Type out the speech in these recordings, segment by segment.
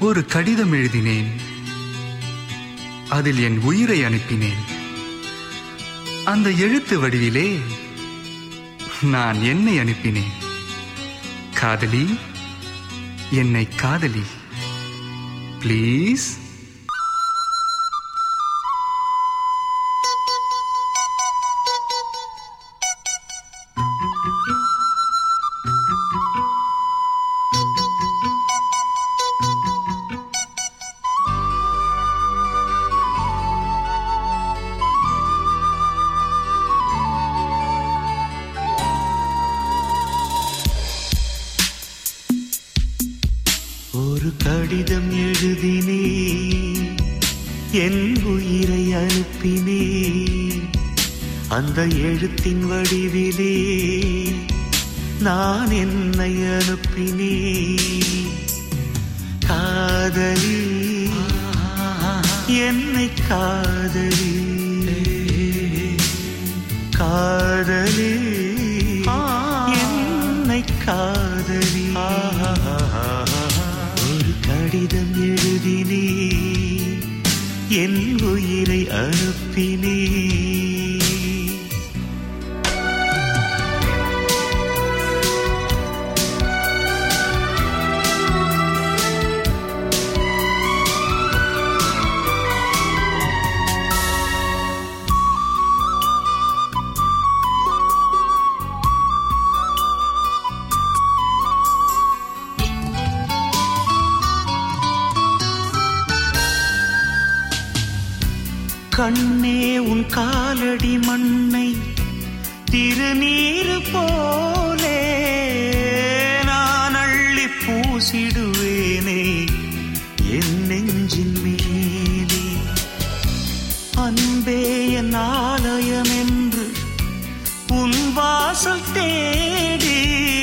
ஒரு கடிதம் எழுதினேன். அதில் என் உயிரை அனுப்பினேன். அந்த எழுத்து வடிவிலே நான் என்னை அனுப்பினேன். காதலி, என்னை காதலி, ப்ளீஸ். ஒரு கடிதம் எழுதினே, என் உயிரை அனுப்பினே. அந்த எழுத்தின் வடிவிலே நான் என்னை அனுப்பினே. காதலி, என்னை காதலி, காதலி, என்னை காதலி. கடிதம் எழுதினே, என் உயிரை அனுப்பினே. கண்ணே, உன் காலடி மண்ணை திருநீரு போலே நான் அள்ளி பூசிடுவேனே என் நெஞ்சின் மேலே. அன்பே என் ஆலயம் என்று உன் வாசல் தேடி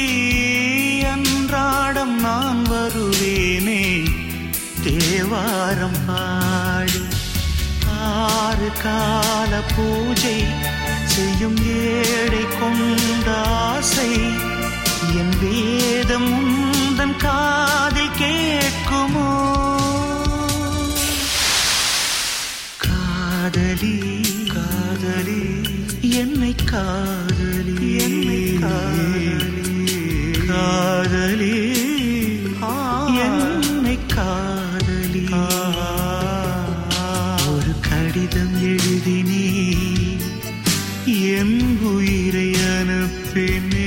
அன்றாடம் நான் வருவேனே தேவாரம் பாடி. ஆறு கால பூஜை செய்யும் ஏழை கொண்ட ஆசை என் வேதம் உந்தன் காதில் கேட்குமோ? காதலி, காதலி, என்னை காதலி, என்னை காதலி, காதலி, என்னை காதலி. கடிதம் எழுதினே, என் உயிரை அனுப்பினே.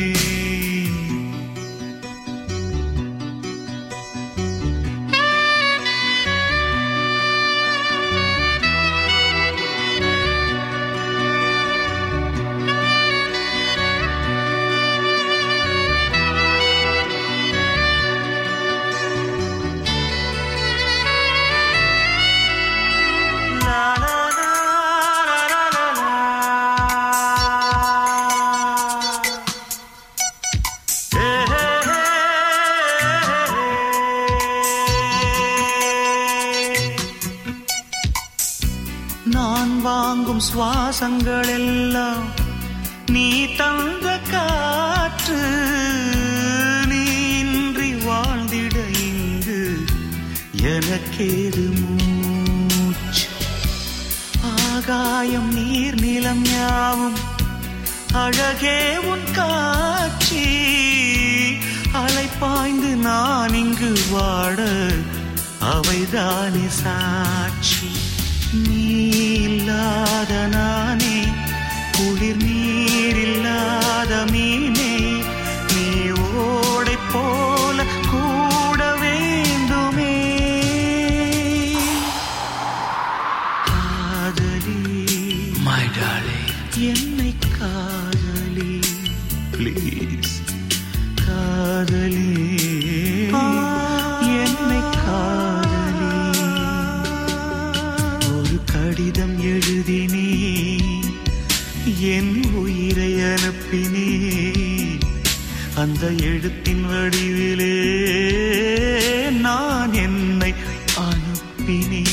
நான் வாங்கும் சுவாசங்கள் எல்லாம் நீ தந்த காற்று. நீ இன்றி வாழ்ந்திட இங்கு எனக்கேது மூச்சு. ஆகாயம் நீர் நிலம் யாவும் அழகே உன் காட்சி. அலை பாய்ந்து நான் இங்கு வாட அவைதானே சாட்சி. நீ இல்லாத நானே குளிர் நீர் இல்லாத மீனே. நீ ஓடை போல கூட வேண்டுமே. காதலி, my darling, என்னை காதலி, ப்ளீஸ். காதலி, என்னை காதலி. ஒரு கடிதம் எழுதினே, என் உயிரை அனுப்பினே. அந்த எழுத்தின் வடிவிலே நான் என்னை அனுப்பினே.